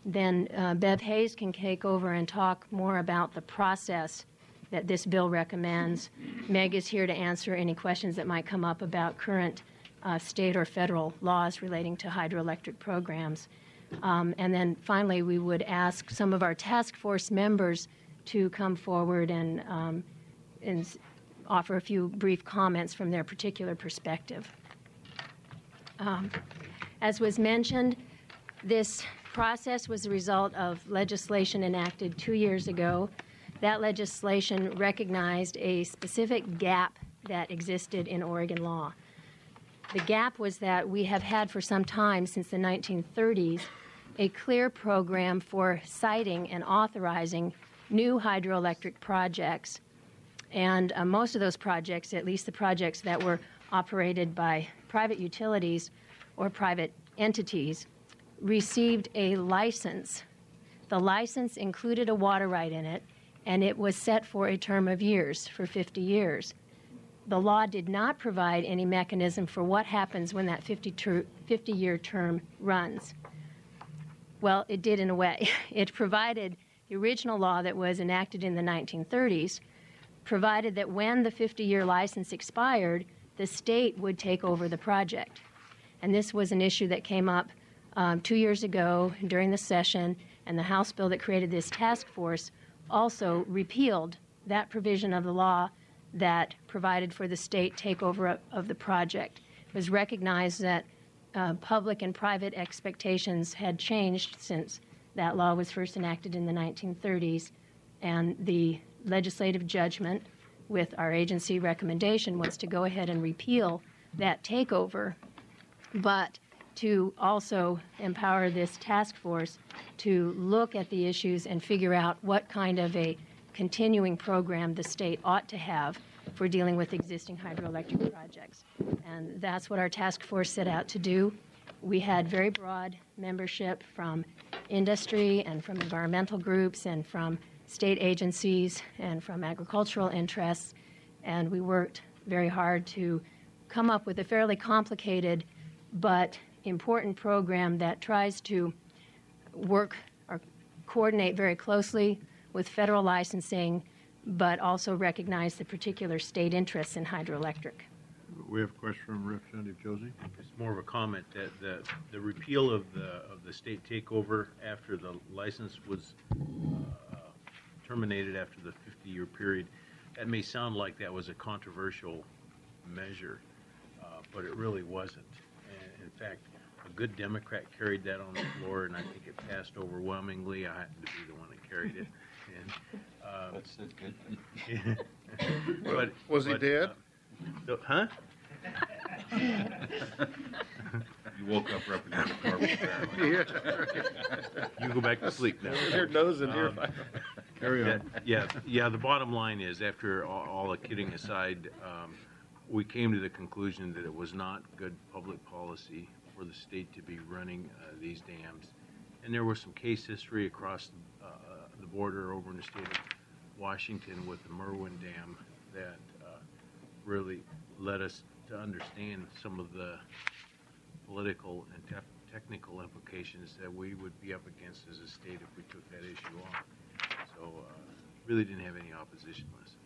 then Bev Hayes can take over and talk more about the process that this bill recommends. Meg is here to answer any questions that might come up about current state or federal laws relating to hydroelectric programs. And then finally, we would ask some of our task force members to come forward and offer a few brief comments from their particular perspective. As was mentioned, this process was a result of legislation enacted 2 years ago. That legislation recognized a specific gap that existed in Oregon law. The gap was that we have had for some time, since the 1930s, a clear program for citing and authorizing new hydroelectric projects. And most of those projects, at least the projects that were operated by private utilities or private entities, received a license. The license included a water right in it, and it was set for a term of years, for 50 years. The law did not provide any mechanism for what happens when that 50-year term runs. Well, it did in a way. It provided, the original law that was enacted in the 1930s, provided that when the 50-year license expired, the state would take over the project. And this was an issue that came up 2 years ago during the session, and the House bill that created this task force also repealed that provision of the law that provided for the state takeover of the project. It was recognized that public and private expectations had changed since that law was first enacted in the 1930s, and the legislative judgment with our agency recommendation was to go ahead and repeal that takeover, but to also empower this task force to look at the issues and figure out what kind of a continuing program the state ought to have for dealing with existing hydroelectric projects. And that's what our task force set out to do. We had very broad membership from industry and from environmental groups and from state agencies and from agricultural interests, and we worked very hard to come up with a fairly complicated but important program that tries to work or coordinate very closely with federal licensing, but also recognize the particular state interests in hydroelectric. We have a question from Representative Josie. It's more of a comment that the repeal of the state takeover after the license was terminated after the 50-year period. That may sound like that was a controversial measure, but it really wasn't. And in fact, a good Democrat carried that on the floor, and I think it passed overwhelmingly. I happened to be the one that carried it. And, that's good. But, was he dead? Huh? You woke up Representative Carver. You go back to sleep now. Your nose and ear. Carry on. Yeah. The bottom line is, after all the kidding aside, we came to the conclusion that it was not good public policy for the state to be running these dams. And there was some case history across the border over in the state of Washington with the Merwin Dam that really led us to understand some of the political and technical implications that we would be up against as a state if we took that issue on. So really didn't have any opposition on this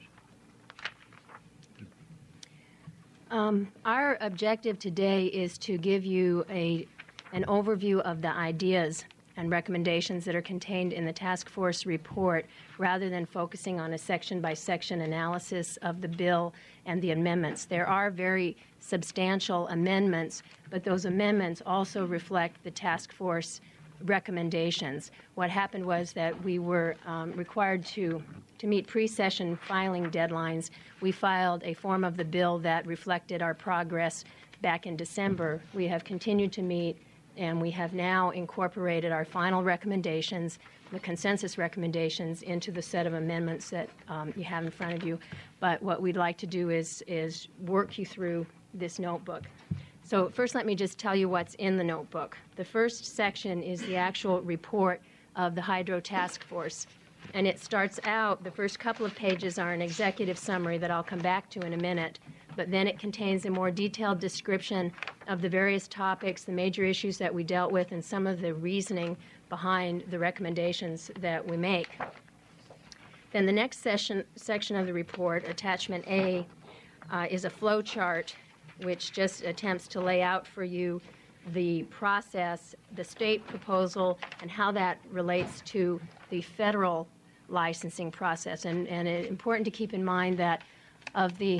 issue. Our objective today is to give you an overview of the ideas and recommendations that are contained in the task force report, rather than focusing on a section-by-section analysis of the bill and the amendments. There are very substantial amendments, but those amendments also reflect the task force recommendations. What happened was that we were required to meet pre-session filing deadlines. We filed a form of the bill that reflected our progress back in December. We have continued to meet, and we have now incorporated our final recommendations, the consensus recommendations, into the set of amendments that you have in front of you. But what we'd like to do is work you through this notebook. So first, let me just tell you what's in the notebook. The first section is the actual report of the Hydro Task Force. And it starts out, the first couple of pages are an executive summary that I'll come back to in a minute. but then it contains a more detailed description of the various topics, the major issues that we dealt with, and some of the reasoning behind the recommendations that we make. Then the next section of the report, Attachment A, is a flow chart which just attempts to lay out for you the process, the state proposal, and how that relates to the federal licensing process. And it's important to keep in mind that of the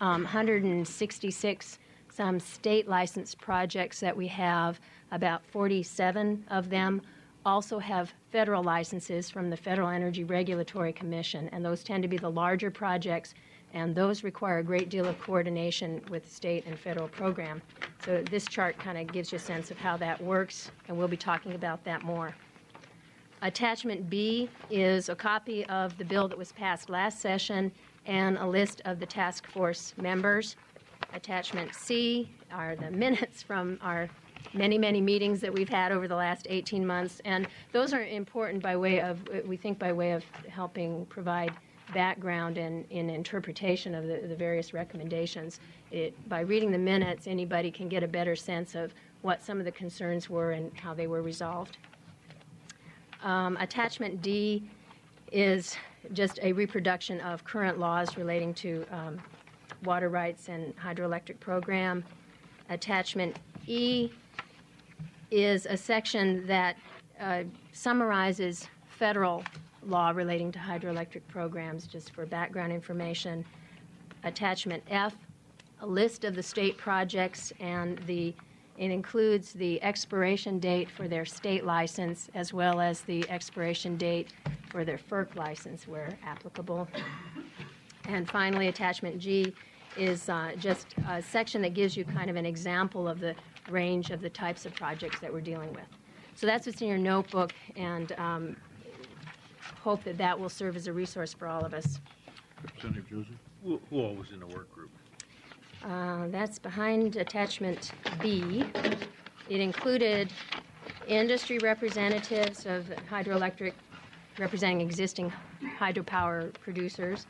166 some state licensed projects that we have, about 47 of them also have federal licenses from the Federal Energy Regulatory Commission, and those tend to be the larger projects, and those require a great deal of coordination with the state and federal program. So this chart kind of gives you a sense of how that works, and we'll be talking about that more. Attachment B is a copy of the bill that was passed last session and a list of the task force members. Attachment C are the minutes from our many, many meetings that we've had over the last 18 months, and those are important by way of, we think, by way of helping provide background and in interpretation of the various recommendations. By reading the minutes, anybody can get a better sense of what some of the concerns were and how they were resolved. Attachment D is just a reproduction of current laws relating to water rights and hydroelectric program. Attachment E is a section that summarizes federal law relating to hydroelectric programs, just for background information. Attachment F, a list of the state projects, and it includes the expiration date for their state license as well as the expiration date for their FERC license where applicable. And finally, Attachment G is just a section that gives you kind of an example of the range of the types of projects that we're dealing with. So that's what's in your notebook, and hope that that will serve as a resource for all of us. Representative Josie? Who all was in the work group? That's behind Attachment B. It included industry representatives of hydroelectric, representing existing hydropower producers,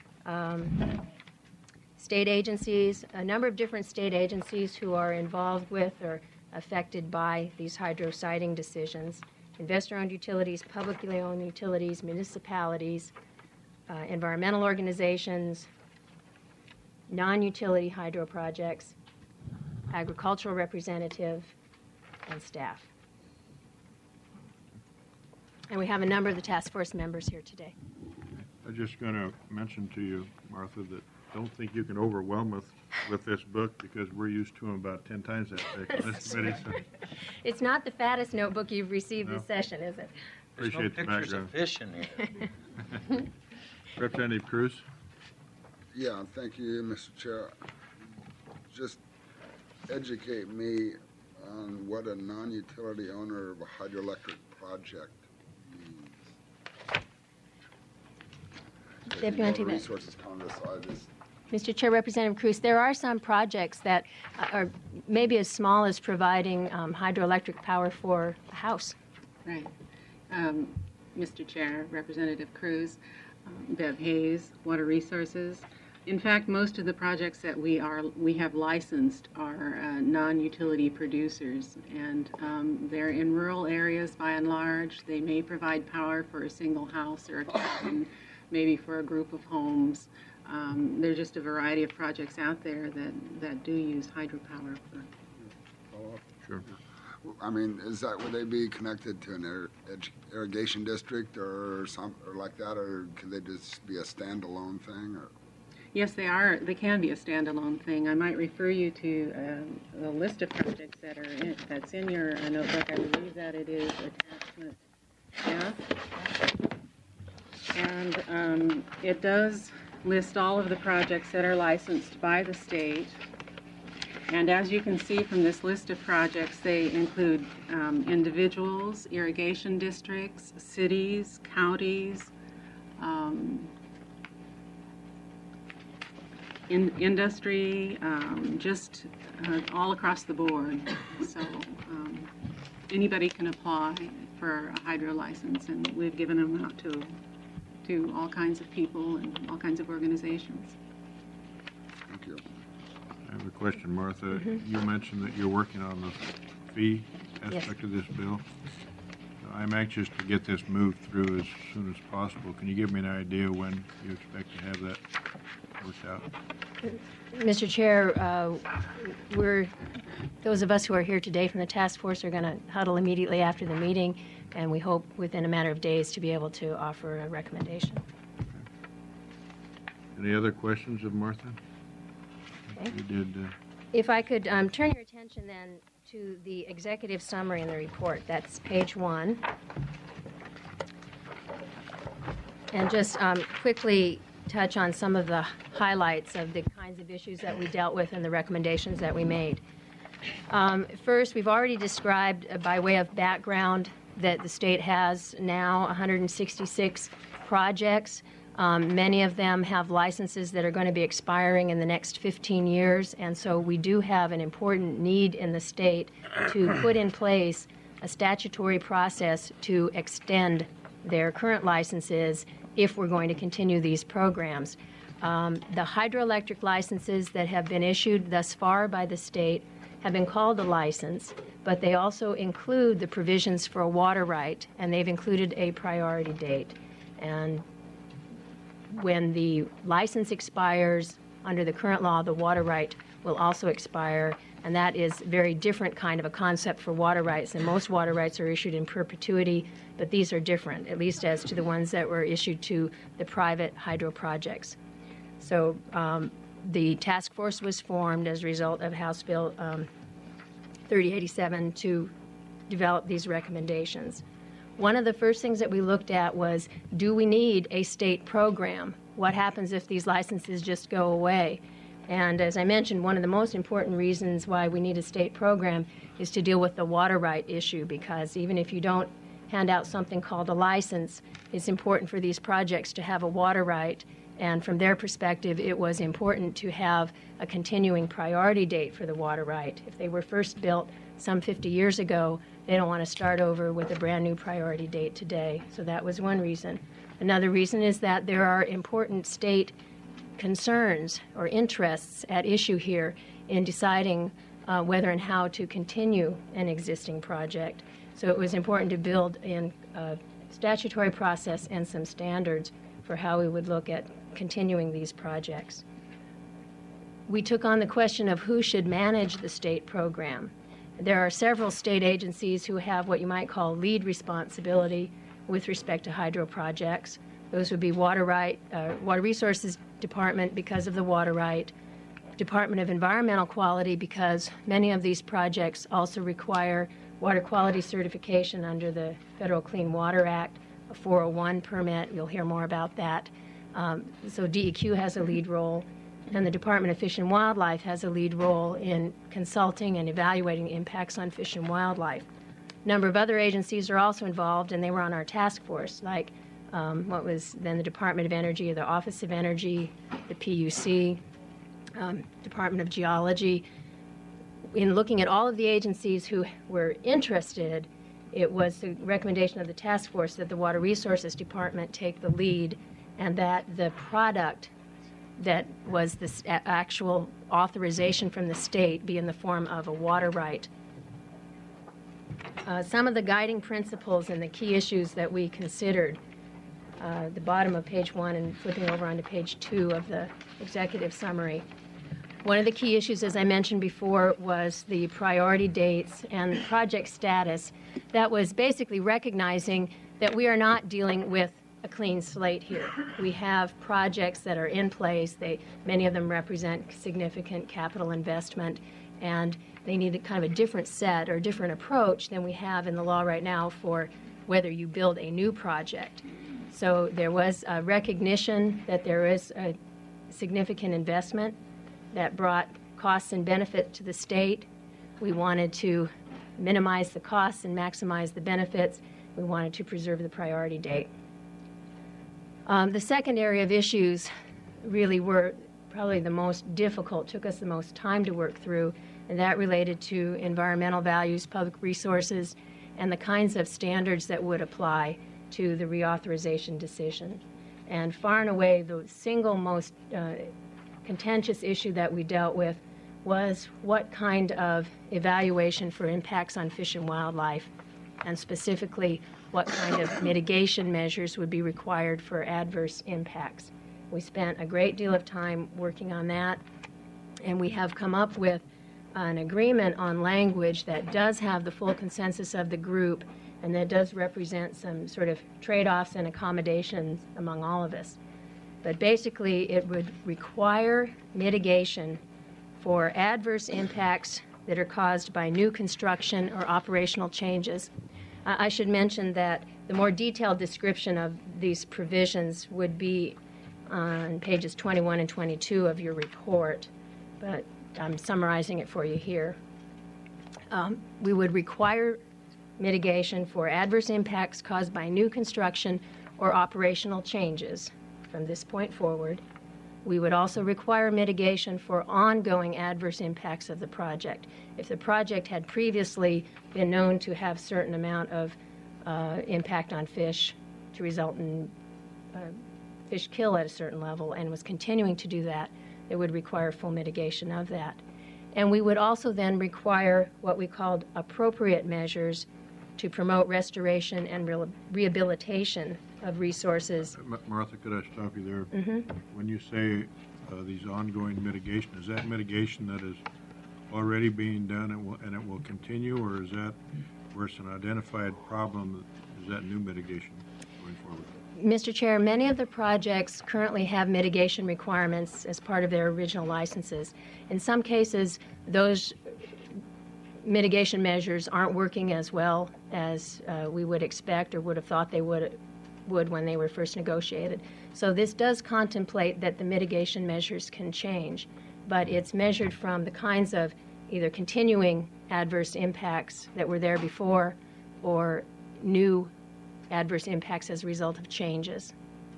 state agencies, a number of different state agencies who are involved with or affected by these hydro siting decisions, investor-owned utilities, publicly owned utilities, municipalities, environmental organizations, non-utility hydro projects, agricultural representative, and staff. And we have a number of the task force members here today. I'm just going to mention to you, Martha, that don't think you can overwhelm us with this book because we're used to them about 10 times that thick on this committee. So It's not the fattest notebook you've received No. this session, is it? appreciate the There's no background. pictures of fish in here. Representative Cruz? Yeah, thank you, Mr. Chair. Just educate me on what a non-utility owner of a hydroelectric project means. Deb, you want to take that? Resources Congress, so I just, Mr. Chair, Representative Cruz, there are some projects that are maybe as small as providing hydroelectric power for a house. Right. Mr. Chair, Representative Cruz, Bev Hayes, Water Resources. In fact, most of the projects that we have licensed are non-utility producers, and they're in rural areas by and large. They may provide power for a single house or a cabin, maybe for a group of homes. There's just a variety of projects out there that do use hydropower for. Sure. I mean, would they be connected to an irrigation district or like that, or could they just be a standalone thing? Or? Yes, they are. They can be a standalone thing. I might refer you to the list of projects that's in your notebook. I believe that it is attachment F. And it does list all of the projects that are licensed by the state. And as you can see from this list of projects, they include individuals, irrigation districts, cities, counties, industry, just all across the board. So anybody can apply for a hydro license, and we've given them out to all kinds of people and all kinds of organizations. Thank you. Another question, Martha. You mentioned that you're working on the fee aspect of this bill. I'm anxious to get this moved through as soon as possible. Can you give me an idea when you expect to have that worked out? Mr. Chair, those of us who are here today from the task force are going to huddle immediately after the meeting, and we hope within a matter of days to be able to offer a recommendation. Any other questions of Martha? Okay. You did. If I could turn your attention then to the executive summary in the report. That's page 1. And just quickly touch on some of the highlights of the kinds of issues that we dealt with and the recommendations that we made. First, we've already described by way of background that the state has now 166 projects. Many of them have licenses that are going to be expiring in the next 15 years, and so we do have an important need in the state to put in place a statutory process to extend their current licenses if we're going to continue these programs. The hydroelectric licenses that have been issued thus far by the state have been called a license, but they also include the provisions for a water right, and they've included a priority date. And when the license expires under the current law, the water right will also expire, and that is a very different kind of a concept for water rights. And most water rights are issued in perpetuity, but these are different, at least as to the ones that were issued to the private hydro projects. So the task force was formed as a result of House Bill 3087 to develop these recommendations. One of the first things that we looked at was, do we need a state program? What happens if these licenses just go away? And as I mentioned, one of the most important reasons why we need a state program is to deal with the water right issue, because even if you don't hand out something called a license, it's important for these projects to have a water right. And from their perspective, it was important to have a continuing priority date for the water right. If they were first built some 50 years ago, they don't want to start over with a brand new priority date today. So that was one reason. Another reason is that there are important state concerns or interests at issue here in deciding whether and how to continue an existing project. So it was important to build in a statutory process and some standards for how we would look at continuing these projects. We took on the question of who should manage the state program. There are several state agencies who have what you might call lead responsibility with respect to hydro projects. Those would be Water Resources Department because of the water right, Department of Environmental Quality because many of these projects also require water quality certification under the Federal Clean Water Act, a 401 permit. You'll hear more about that. So DEQ has a lead role. And the Department of Fish and Wildlife has a lead role in consulting and evaluating impacts on fish and wildlife. A number of other agencies are also involved, and they were on our task force, like what was then the Department of Energy, the Office of Energy, the PUC, Department of Geology. In looking at all of the agencies who were interested, it was the recommendation of the task force that the Water Resources Department take the lead and that the product that was the actual authorization from the state be in the form of a water right. Some of the guiding principles and the key issues that we considered, the bottom of page 1 and flipping over onto page 2 of the executive summary. One of the key issues, as I mentioned before, was the priority dates and project status. That was basically recognizing that we are not dealing with a clean slate here. We have projects that are in place. Many of them represent significant capital investment, and they need a kind of a different set or different approach than we have in the law right now for whether you build a new project. So there was a recognition that there is a significant investment that brought costs and benefits to the state. We wanted to minimize the costs and maximize the benefits. We wanted to preserve the priority date. The second area of issues really were probably the most difficult, took us the most time to work through, and that related to environmental values, public resources, and the kinds of standards that would apply to the reauthorization decision. And far and away, the single most contentious issue that we dealt with was what kind of evaluation for impacts on fish and wildlife, and specifically what kind of mitigation measures would be required for adverse impacts. We spent a great deal of time working on that, and we have come up with an agreement on language that does have the full consensus of the group and that does represent some sort of trade-offs and accommodations among all of us. But basically, it would require mitigation for adverse impacts that are caused by new construction or operational changes. I should mention that the more detailed description of these provisions would be on pages 21 and 22 of your report, but I'm summarizing it for you here. We would require mitigation for adverse impacts caused by new construction or operational changes from this point forward. We would also require mitigation for ongoing adverse impacts of the project. If the project had previously been known to have certain amount of impact on fish to result in fish kill at a certain level and was continuing to do that, it would require full mitigation of that. And we would also then require what we called appropriate measures to promote restoration and rehabilitation of resources. Martha, could I stop you there? Mm-hmm. When you say these ongoing mitigation, is that mitigation that is already being done and it will continue, or is that where it's an identified problem, is that new mitigation going forward? Mr. Chair, many of the projects currently have mitigation requirements as part of their original licenses. In some cases, those mitigation measures aren't working as well as we would expect or would have thought they would when they were first negotiated. So this does contemplate that the mitigation measures can change, but it's measured from the kinds of either continuing adverse impacts that were there before or new adverse impacts as a result of changes.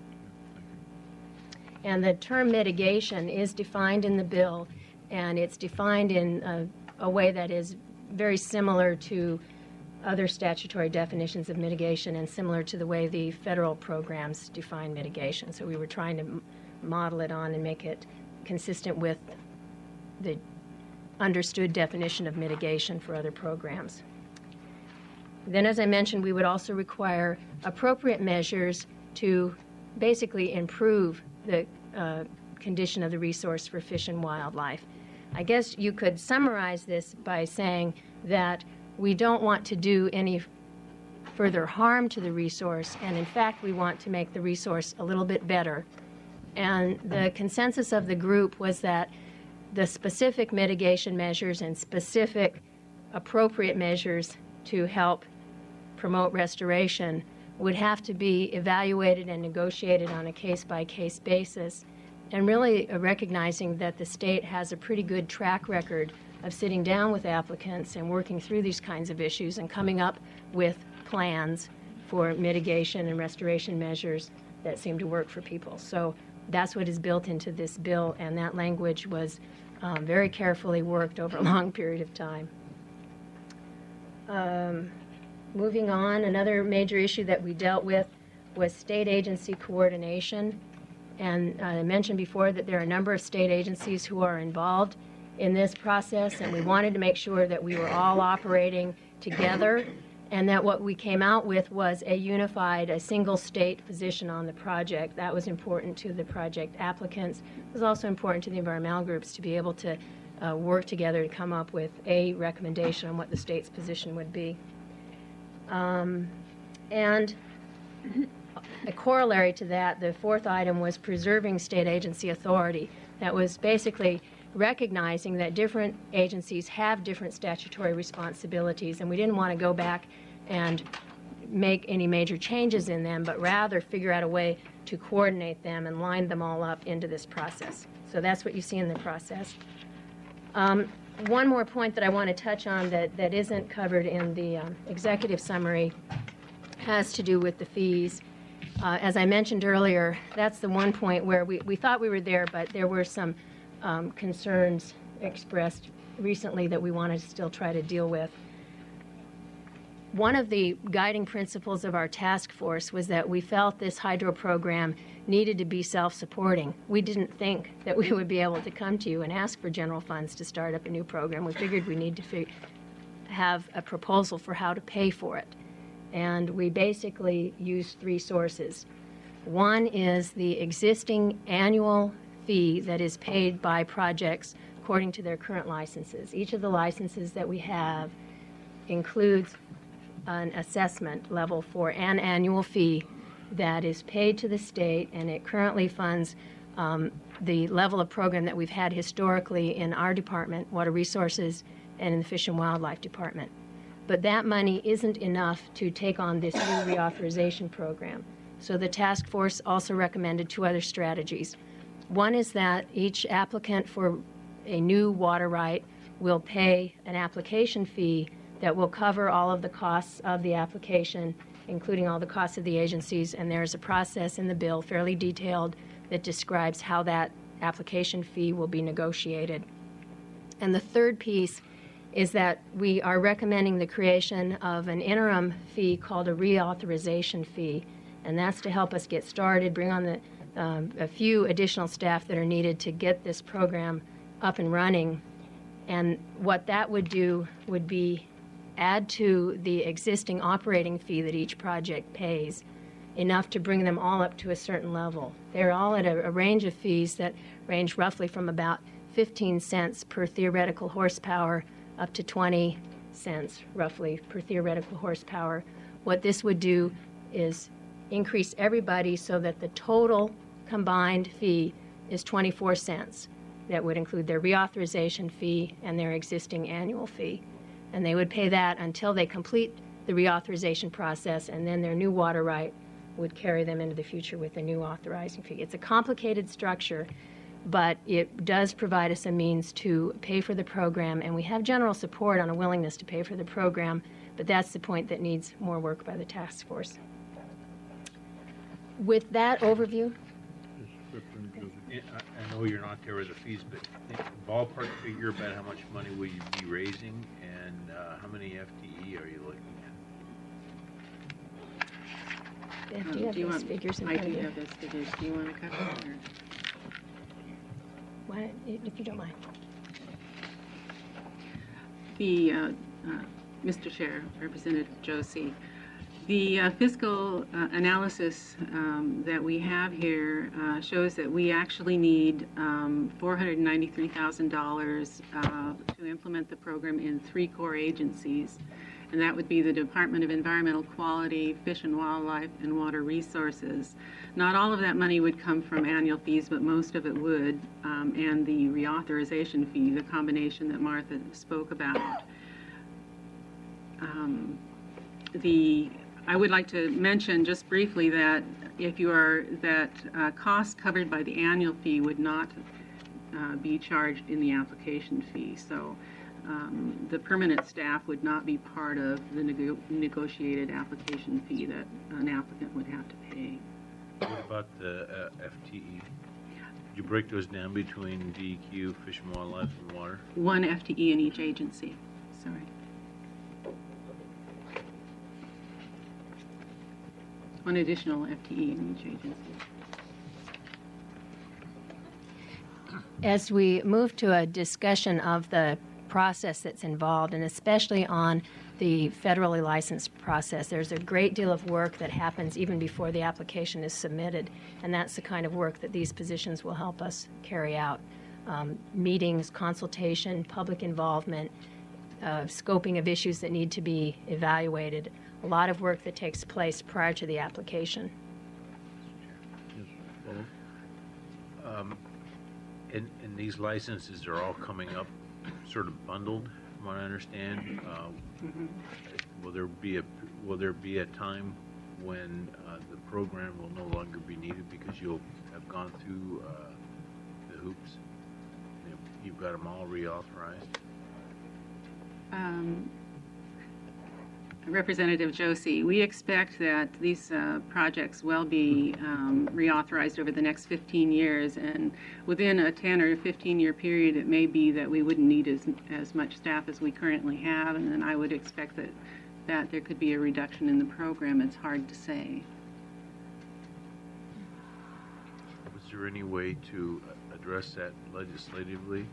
And the term mitigation is defined in the bill, and it's defined in a way that is very similar to other statutory definitions of mitigation and similar to the way the federal programs define mitigation. So we were trying to model it on and make it consistent with the understood definition of mitigation for other programs. Then, as I mentioned, we would also require appropriate measures to basically improve the condition of the resource for fish and wildlife. I guess you could summarize this by saying that we don't want to do any further harm to the resource, and in fact, we want to make the resource a little bit better. And the consensus of the group was that the specific mitigation measures and specific appropriate measures to help promote restoration would have to be evaluated and negotiated on a case-by-case basis, and really recognizing that the state has a pretty good track record of sitting down with applicants and working through these kinds of issues and coming up with plans for mitigation and restoration measures that seem to work for people. So that's what is built into this bill, and that language was very carefully worked over a long period of time. Moving on, another major issue that we dealt with was state agency coordination. And I mentioned before that there are a number of state agencies who are involved in this process, and we wanted to make sure that we were all operating together and that what we came out with was a single state position on the project. That was important to the project applicants. It was also important to the environmental groups to be able to work together to come up with a recommendation on what the state's position would be. And a corollary to that, the fourth item was preserving state agency authority. That was basically recognizing that different agencies have different statutory responsibilities, and we didn't want to go back and make any major changes in them, but rather figure out a way to coordinate them and line them all up into this process. So that's what you see in the process. One more point that I want to touch on that isn't covered in the executive summary has to do with the fees. As I mentioned earlier, that's the one point where we thought we were there, but there were some concerns expressed recently that we want to still try to deal with. one of the guiding principles of our task force was that we felt this hydro program needed to be self-supporting. We didn't think that we would be able to come to you and ask for general funds to start up a new program. We figured we need to have a proposal for how to pay for it. And we basically used three sources. One is the existing annual fee that is paid by projects according to their current licenses. Each of the licenses that we have includes an assessment level for an annual fee that is paid to the state, and it currently funds the level of program that we've had historically in our department, Water Resources, and in the Fish and Wildlife Department. But that money isn't enough to take on this new reauthorization program. So the task force also recommended two other strategies. One is that each applicant for a new water right will pay an application fee that will cover all of the costs of the application, including all the costs of the agencies, and there's a process in the bill, fairly detailed, that describes how that application fee will be negotiated. And the third piece is that we are recommending the creation of an interim fee called a reauthorization fee, and that's to help us get started, bring on a few additional staff that are needed to get this program up and running. And what that would do would be add to the existing operating fee that each project pays enough to bring them all up to a certain level. They're all at a range of fees that range roughly from about 15 cents per theoretical horsepower up to 20 cents roughly per theoretical horsepower. What this would do is increase everybody so that the total combined fee is 24 cents. That would include their reauthorization fee and their existing annual fee. And they would pay that until they complete the reauthorization process, and then their new water right would carry them into the future with a new authorizing fee. It's a complicated structure, but it does provide us a means to pay for the program, and we have general support on a willingness to pay for the program, but that's the point that needs more work by the task force. With that overview, I know you're not there with the fees, but ballpark figure about how much money will you be raising, and how many FTE are you looking at? do you have those figures in I front do of you? have those figures. Do you want to cover them? Or? Why, if you don't mind. The Mr. Chair, Representative Josie, the fiscal analysis that we have here shows that we actually need $493,000 to implement the program in three core agencies, and that would be the Department of Environmental Quality, Fish and Wildlife, and Water Resources. Not all of that money would come from annual fees, but most of it would, and the reauthorization fee, the combination that Martha spoke about. I would like to mention just briefly that costs covered by the annual fee would not be charged in the application fee. So the permanent staff would not be part of the negotiated application fee that an applicant would have to pay. What about the FTE? Did you break those down between DEQ, Fish and Wildlife, and Water? One FTE in each agency. Sorry. One additional FTE in each agency. As we move to a discussion of the process that's involved, and especially on the federally licensed process, there's a great deal of work that happens even before the application is submitted, and that's the kind of work that these positions will help us carry out. Meetings, consultation, public involvement, scoping of issues that need to be evaluated, a lot of work that takes place prior to the application. And these licenses are all coming up sort of bundled, from what I understand. Will there be a time when the program will no longer be needed because you'll have gone through the hoops? You've got them all reauthorized? Representative Josie, we expect that these projects will be reauthorized over the next 15 years, and within a 10 or 15-year period, it may be that we wouldn't need as much staff as we currently have, and then I would expect that that there could be a reduction in the program, it's hard to say. Was there any way to address that legislatively?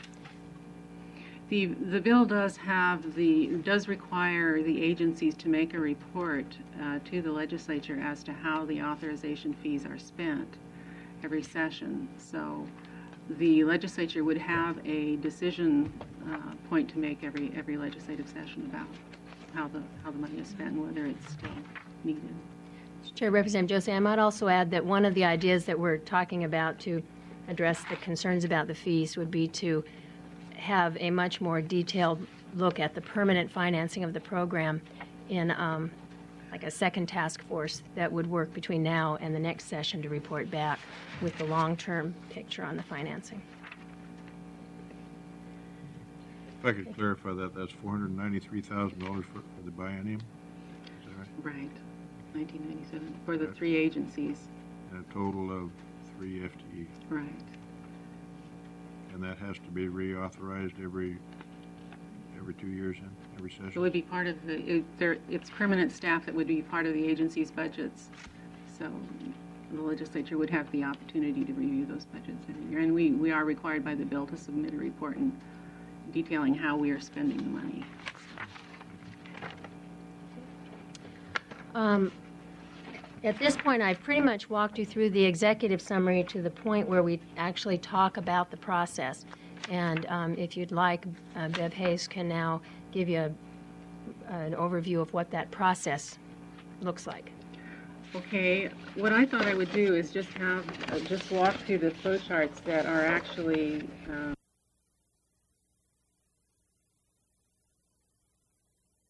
The bill does require the agencies to make a report to the legislature as to how the authorization fees are spent every session. So the legislature would have a decision point to make every legislative session about how the money is spent and whether it's still needed. Chair, Representative Josie, I might also add that one of the ideas that we're talking about to address the concerns about the fees would be to have a much more detailed look at the permanent financing of the program in like a second task force that would work between now and the next session to report back with the long-term picture on the financing. If I could clarify that, that's $493,000 for the biennium, is that right? Right, 1997, for the 3 agencies. And a total of 3 FTE. Right. And that has to be reauthorized every 2 years in every session? It would be part of it's permanent staff that would be part of the agency's budgets. So the legislature would have the opportunity to review those budgets every year. And we are required by the bill to submit a report and detailing how we are spending the money. At this point, I've pretty much walked you through the executive summary to the point where we actually talk about the process. And if you'd like, Bev Hayes can now give you an overview of what that process looks like. Okay, what I thought I would do is just walk through the flow charts that are actually